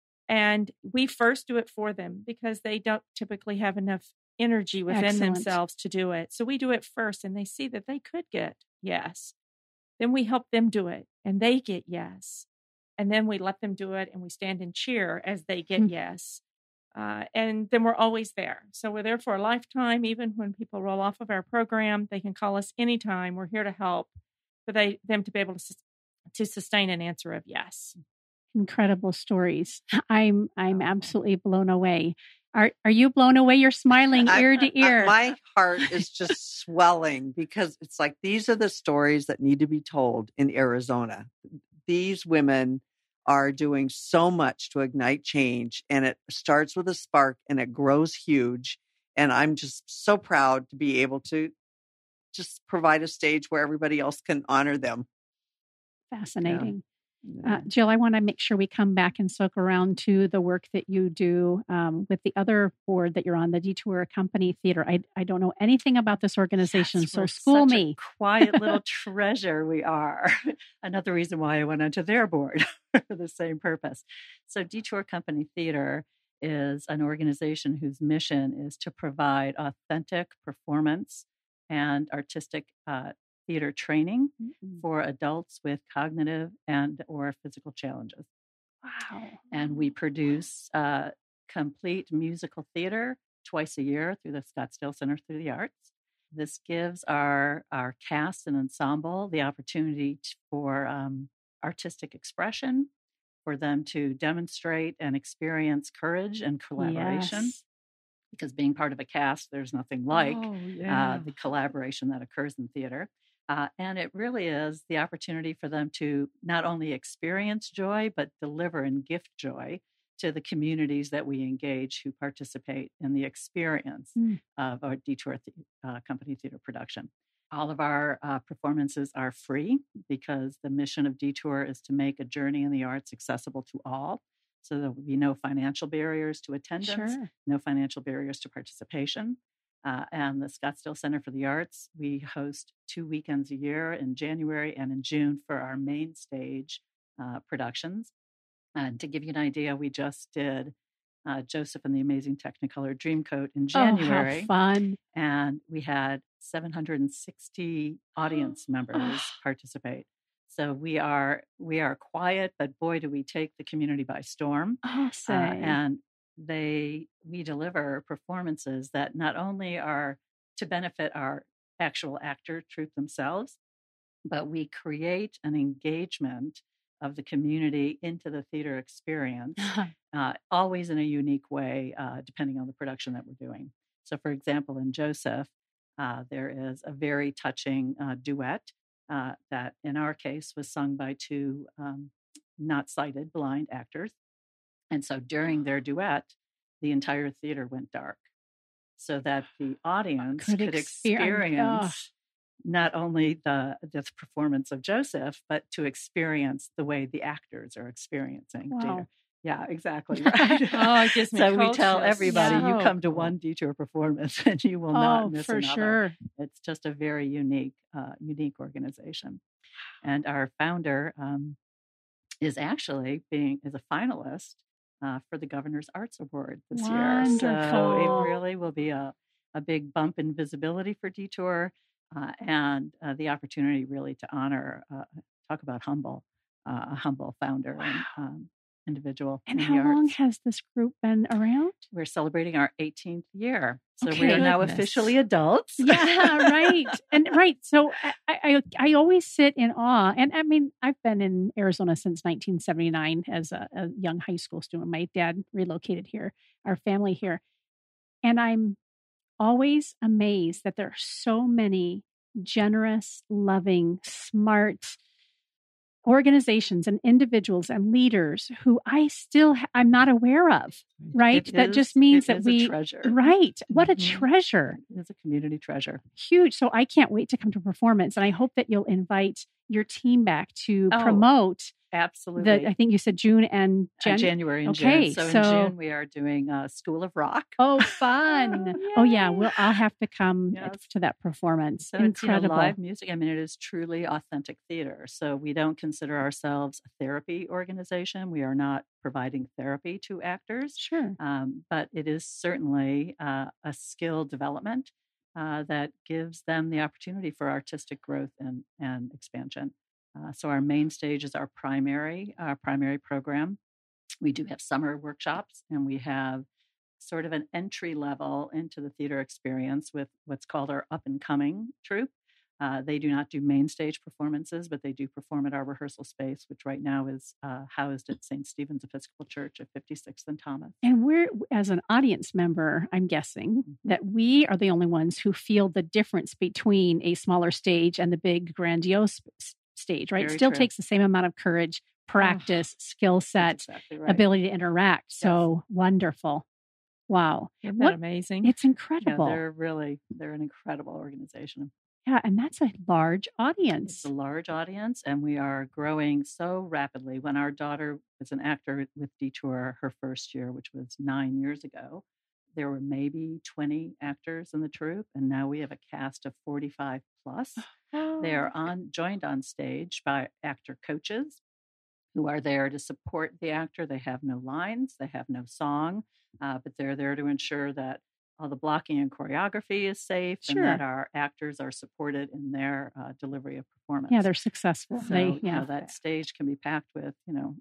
And we first do it for them because they don't typically have enough energy within Excellent. themselves to do it. So we do it first and they see that they could get yes. Then we help them do it and they get yes. And then we let them do it and we stand and cheer as they get mm-hmm. yes. Uh, and then we're always there. So we're there for a lifetime. Even when people roll off of our program, they can call us anytime. We're here to help for they, them to be able to, to sustain an answer of yes. Incredible stories. I'm I'm absolutely blown away. Are are you blown away? You're smiling ear I, to ear. I, my heart is just swelling because it's like these are the stories that need to be told in Arizona. These women are doing so much to ignite change, and it starts with a spark and it grows huge. And I'm just so proud to be able to just provide a stage where everybody else can honor them. Fascinating. Yeah. Uh, Jill, I want to make sure we come back and circle around to the work that you do um, with the other board that you're on, the Detour Company Theater. I I don't know anything about this organization, yes, so school such me. A quiet little treasure we are. Another reason why I went onto their board for the same purpose. So Detour Company Theater is an organization whose mission is to provide authentic performance and artistic uh theater training mm-hmm. for adults with cognitive and or physical challenges. Wow. And we produce uh, complete musical theater twice a year through the Scottsdale Center for the Arts. This gives our, our cast and ensemble the opportunity to, for um, artistic expression, for them to demonstrate and experience courage and collaboration. Yes. Because being part of a cast, there's nothing like oh, yeah. uh, the collaboration that occurs in theater. Uh, and it really is the opportunity for them to not only experience joy, but deliver and gift joy to the communities that we engage who participate in the experience mm. of our Detour th- uh, Company Theater production. All of our uh, performances are free because the mission of Detour is to make a journey in the arts accessible to all. So there will be no financial barriers to attendance, sure. no financial barriers to participation. Uh, and the Scottsdale Center for the Arts, we host two weekends a year in January and in June for our main stage uh, productions. And to give you an idea, we just did uh, Joseph and the Amazing Technicolor Dreamcoat in January. Oh, how fun. And we had seven hundred sixty audience members participate. So we are we are quiet, but boy, do we take the community by storm. Oh, say. Uh, and they we deliver performances that not only are to benefit our actual actor troupe themselves, but we create an engagement of the community into the theater experience, uh, always in a unique way, uh, depending on the production that we're doing. So, for example, in Joseph, uh, there is a very touching uh, duet uh, that in our case was sung by two um, not sighted blind actors. And so during their duet, the entire theater went dark so that the audience Could could, exper- experience not only the, the performance of Joseph, but to experience the way the actors are experiencing Wow. Detour. Yeah, exactly. Right. Oh, it gives me So we cold tell chills. everybody, Yeah. you come to Cool. one Detour performance and you will Oh, not miss for another. sure. It's just a very unique, uh, unique organization. And our founder um, is actually being is a finalist uh, for the Governor's Arts Award this year. So Wonderful. it really will be a, a big bump in visibility for Detour uh, and uh, the opportunity really to honor, uh, talk about humble, uh, a humble founder and um, individual. And in how the long arts. has this group been around? We're celebrating our eighteenth year. So we Okay. are now Goodness. officially adults. Yeah, right. And right. So I, I I always sit in awe. And I mean, I've been in Arizona since nineteen seventy-nine as a, a young high school student. My dad relocated here, our family here. And I'm always amazed that there are so many generous, loving, smart organizations and individuals and leaders who I still ha- I'm not aware of, right? It that is- just means it that is we a treasure. right. What a Mhm. treasure. It is a community treasure. Huge. So I can't wait to come to performance. And I hope that you'll invite your team back to Oh, promote Absolutely. the, I think you said June and Uh, Jan- January and Okay, June. So, so- in June we are doing uh, School of Rock. Oh, fun. Oh, Oh, yeah. yay. Well, I'll have to come Yes. to that performance. So it's you know, Incredible. live music. I mean, it is truly authentic theater. So we don't consider ourselves a therapy organization. We are not providing therapy to actors, Sure. um, but it is certainly uh, a skill development uh, that gives them the opportunity for artistic growth and, and expansion. Uh, so our main stage is our primary, our primary program. We do have summer workshops, and we have sort of an entry level into the theater experience with what's called our up and coming troupe. Uh, they do not do main stage performances, but they do perform at our rehearsal space, which right now is uh, housed at Saint Stephen's Episcopal Church at fifty-sixth and Thomas. And we're, as an audience member, I'm guessing Mhm. that we are the only ones who feel the difference between a smaller stage and the big, grandiose s- stage, right? Very Still true. takes the same amount of courage, practice, skill set, That's exactly right. ability to interact. So wonderful. Wow. Isn't What- that amazing? It's Yeah, incredible. they're really they're an incredible organization. Yeah. And that's a large audience. It's a large audience, and we are growing so rapidly. When our daughter was an actor with Detour her first year, which was nine years ago, there were maybe twenty actors in the troupe, and now we have a cast of forty-five plus. They are on joined on stage by actor coaches who are there to support the actor. They have no lines, they have no song, uh, but they're there to ensure that all the blocking and choreography is safe Sure. and that our actors are supported in their uh, delivery of performance. Yeah, they're successful. so, they, you yeah. know, that stage can be packed with, you know,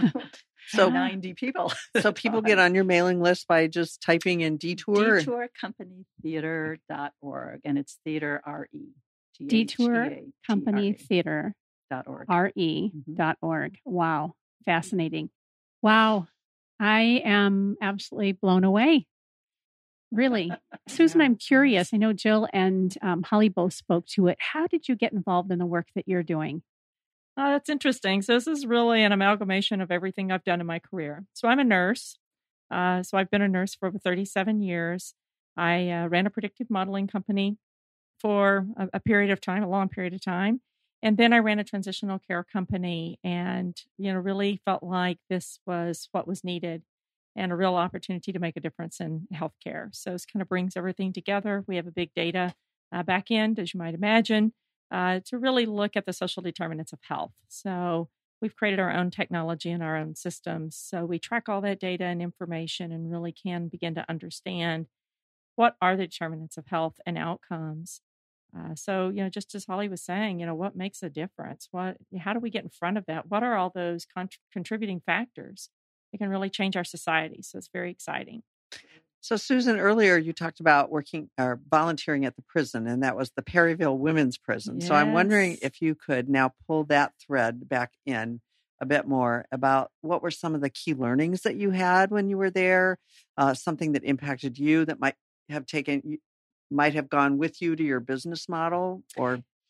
So- ninety people. So people get on your mailing list by just typing in Detour. detour company theater dot org, and it's theater R E. Detour Company Theater, dot org. R E Mhm. dot org. Wow. Fascinating. Wow. I am absolutely blown away. Really. Susan, Yeah. I'm curious. I know Jill and um, Holly both spoke to it. How did you get involved in the work that you're doing? Oh, that's interesting. So this is really an amalgamation of everything I've done in my career. So I'm a nurse. Uh, so I've been a nurse for over thirty-seven years. I uh, ran a predictive modeling company for a, a period of time, a long period of time. And then I ran a transitional care company and, you know, really felt like this was what was needed and a real opportunity to make a difference in healthcare. So this kind of brings everything together. We have a big data uh, back end, as you might imagine, uh, to really look at the social determinants of health. So we've created our own technology and our own systems. So we track all that data and information and really can begin to understand what are the determinants of health and outcomes. Uh, so, you know, just as Holly was saying, you know, what makes a difference? What, how do we get in front of that? What are all those con- contributing factors that can really change our society? So it's very exciting. So, Susan, earlier you talked about working or volunteering at the prison, and that was the Perryville Women's Prison. So I'm wondering Yes. if you could now pull that thread back in a bit more about what were some of the key learnings that you had when you were there, uh, something that impacted you that might have taken, might have gone with you to your business model, or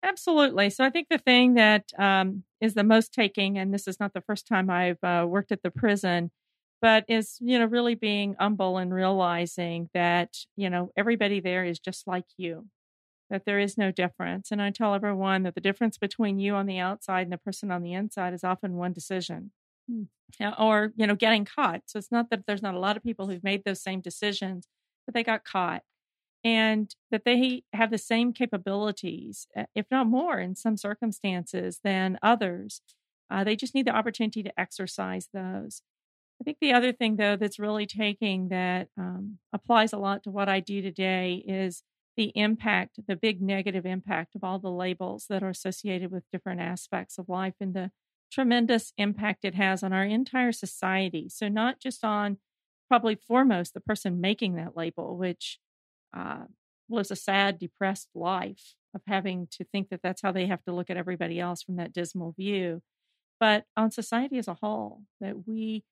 Absolutely. So I think the thing that um, is the most taking, and this is not the first time I've uh, worked at the prison, but is, you know, really being humble and realizing that, you know, everybody there is just like you, that there is no difference. And I tell everyone that the difference between you on the outside and the person on the inside is often one decision. Hmm. Or, you know, getting caught. So it's not that there's not a lot of people who've made those same decisions, but they got caught. And that they have the same capabilities, if not more in some circumstances than others. Uh, they just need the opportunity to exercise those. I think the other thing, though, that's really taking that um, applies a lot to what I do today is the impact, the big negative impact of all the labels that are associated with different aspects of life and the tremendous impact it has on our entire society. So not just on, probably foremost, the person making that label, which uh, lives a sad, depressed life of having to think that that's how they have to look at everybody else from that dismal view, but on society as a whole, that we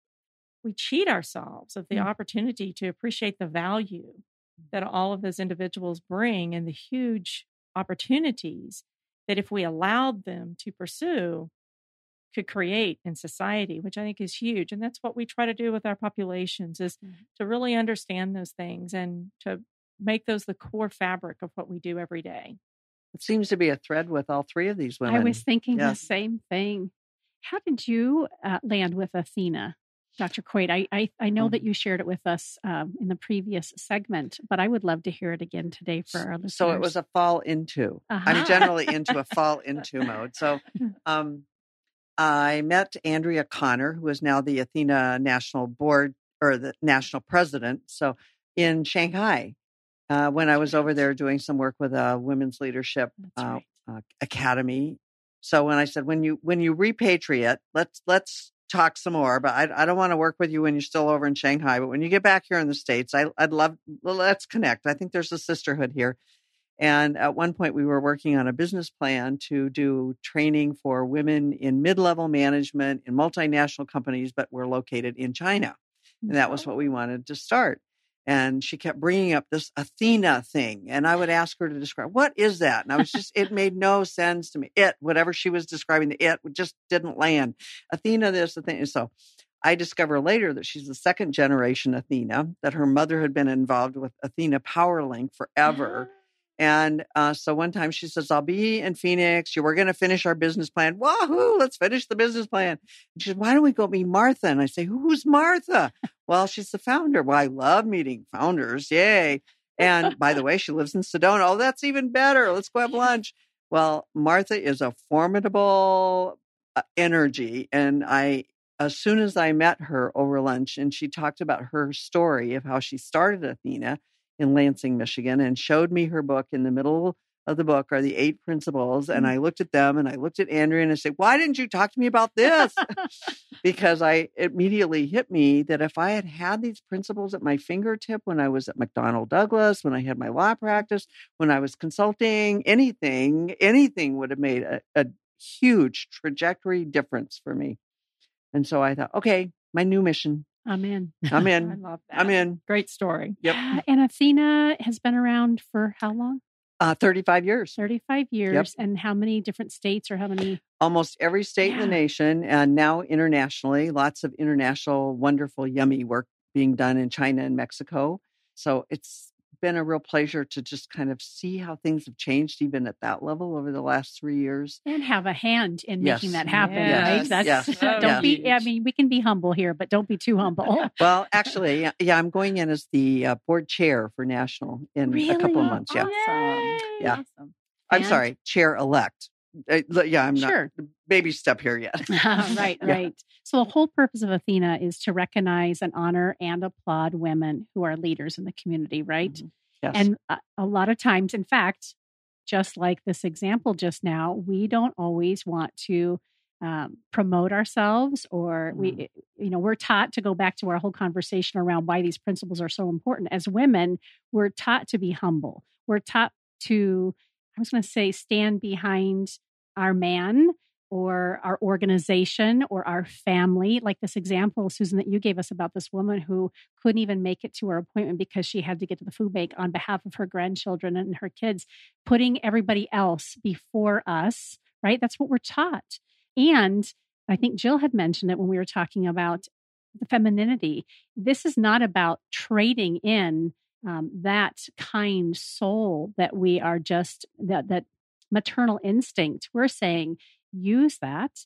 we cheat ourselves of the mm-hmm. opportunity to appreciate the value that all of those individuals bring and the huge opportunities that if we allowed them to pursue could create in society, which I think is huge. And that's what we try to do with our populations is mm-hmm. to really understand those things and to make those the core fabric of what we do every day. It seems to be a thread with all three of these women. I was thinking yeah. the same thing. How did you uh, land with Athena, Doctor Quaid? I, I, I know mm-hmm. that you shared it with us um, in the previous segment, but I would love to hear it again today for our listeners. So it was a fall into. Uh-huh. I'm generally into a fall into mode. So um, I met Andrea Connor, who is now the Athena National Board or the National President. So in Shanghai, uh, when I was over there doing some work with a women's leadership uh, right. uh, academy. So when I said, when you when you repatriate, let's let's talk some more. But I, I don't want to work with you when you're still over in Shanghai. But when you get back here in the States, I, I'd love let's connect. I think there's a sisterhood here. And at one point, we were working on a business plan to do training for women in mid-level management in multinational companies, but we're located in China. And that was what we wanted to start. And she kept bringing up this Athena thing. And I would ask her to describe, what is that? And I was just, it made no sense to me. It, whatever she was describing, the it just didn't land. Athena, this, the thing. So I discover later that she's the second generation Athena, that her mother had been involved with Athena PowerLink forever. And uh, so one time she says, I'll be in Phoenix. We're going to finish our business plan. Wahoo, let's finish the business plan. And she said, why don't we go meet Martha? And I say, who's Martha? Well, she's the founder. Well, I love meeting founders. Yay. And by the way, she lives in Sedona. Oh, that's even better. Let's go have lunch. Well, Martha is a formidable uh, energy. And I, as soon as I met her over lunch and she talked about her story of how she started Athena in Lansing, Michigan, and showed me her book. In the middle of the book are the eight principles. And I looked at them and I looked at Andrea and I said, why didn't you talk to me about this? Because I immediately hit me that if I had had these principles at my fingertip when I was at McDonnell Douglas, when I had my law practice, when I was consulting, anything, anything would have made a, a huge trajectory difference for me. And so I thought, okay, my new mission. I'm in. I'm in. I love that. I'm in. Great story. Yep. Yeah, and Athena has been around for how long? Uh, thirty-five years. thirty-five years. Yep. And how many different states or how many? Almost every state yeah. in the nation, and now internationally. Lots of international, wonderful, yummy work being done in China and Mexico. So it's been a real pleasure to just kind of see how things have changed even at that level over the last three years. And have a hand in yes. making that happen, yes. right? That's, yes. Don't yes. be, I mean, we can be humble here, but don't be too humble. Well, actually, yeah, yeah, I'm going in as the uh, board chair for national in really? a couple of months. Yeah. Awesome. Yeah. Awesome. I'm sorry, chair-elect. Uh, yeah, I'm sure. not baby step here yet. right, yeah. right. So the whole purpose of Athena is to recognize and honor and applaud women who are leaders in the community, right? Mm-hmm. Yes. And a, a lot of times, in fact, just like this example just now, we don't always want to um, promote ourselves or mm-hmm. we, you know, we're taught to go back to our whole conversation around why these principles are so important. As women, we're taught to be humble. We're taught to, I was going to say, stand behind our man or our organization or our family. Like this example, Susan, that you gave us about this woman who couldn't even make it to her appointment because she had to get to the food bank on behalf of her grandchildren and her kids, putting everybody else before us, right? That's what we're taught. And I think Jill had mentioned it when we were talking about the femininity. This is not about trading in um, that kind soul that we are just, that, that maternal instinct. We're saying, use that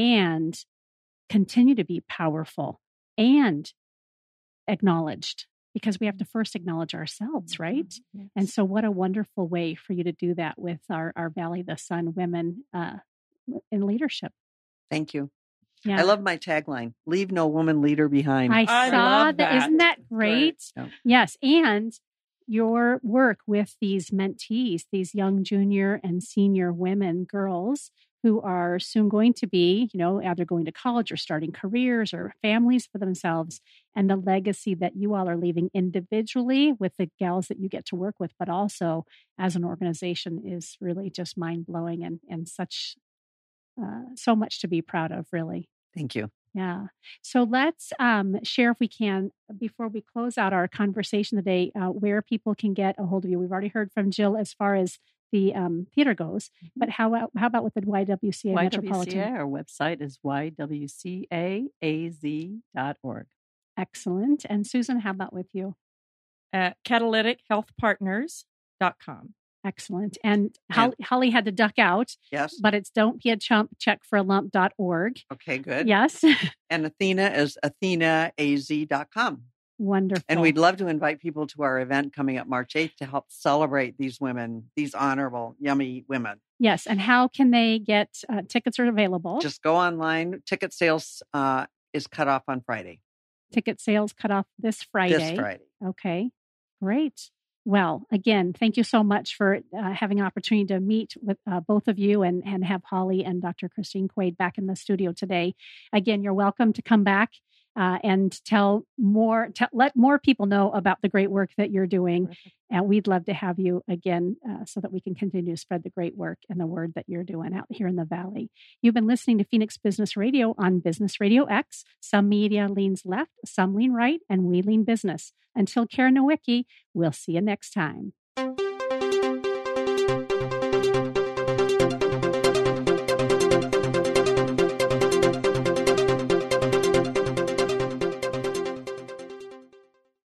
and continue to be powerful and acknowledged, because we have to first acknowledge ourselves, right? Mm-hmm. Yes. And so what a wonderful way for you to do that with our, our Valley the Sun women uh, in leadership. Thank you. Yeah. I love my tagline, leave no woman leader behind. I, I saw love that. that. Isn't that great? Yeah. Yes. And your work with these mentees, these young junior and senior women, girls who are soon going to be, you know, either going to college or starting careers or families for themselves, and the legacy that you all are leaving individually with the gals that you get to work with, but also as an organization is really just mind-blowing and, and such, uh, so much to be proud of, really. Thank you. Yeah. So let's um, share, if we can, before we close out our conversation today, uh, where people can get a hold of you. We've already heard from Jill as far as the um, theater goes, but how about, how about with the Y W C A Y W C A, Metropolitan? our website is y w c a a z dot org. Excellent. And Susan, how about with you? At catalytic health partners dot com. Excellent. And Holly, Holly had to duck out. Yes. But it's don't be a chump, check for a lump dot org. Okay, good. Yes. And Athena is athena a z dot com. Wonderful. And we'd love to invite people to our event coming up March eighth to help celebrate these women, these honorable, yummy women. Yes. And how can they get uh, tickets are available? Just go online. Ticket sales uh, is cut off on Friday. Ticket sales cut off this Friday. This Friday. Okay. Great. Well, again, thank you so much for uh, having an opportunity to meet with uh, both of you and, and have Holly and Doctor Christine Quaid back in the studio today. Again, you're welcome to come back uh, and tell more, t- let more people know about the great work that you're doing. Perfect. And we'd love to have you again uh, so that we can continue to spread the great work and the word that you're doing out here in the Valley. You've been listening to Phoenix Business Radio on Business Radio X. Some media leans left, some lean right, and we lean business. Until Karen Nowicki, we'll see you next time.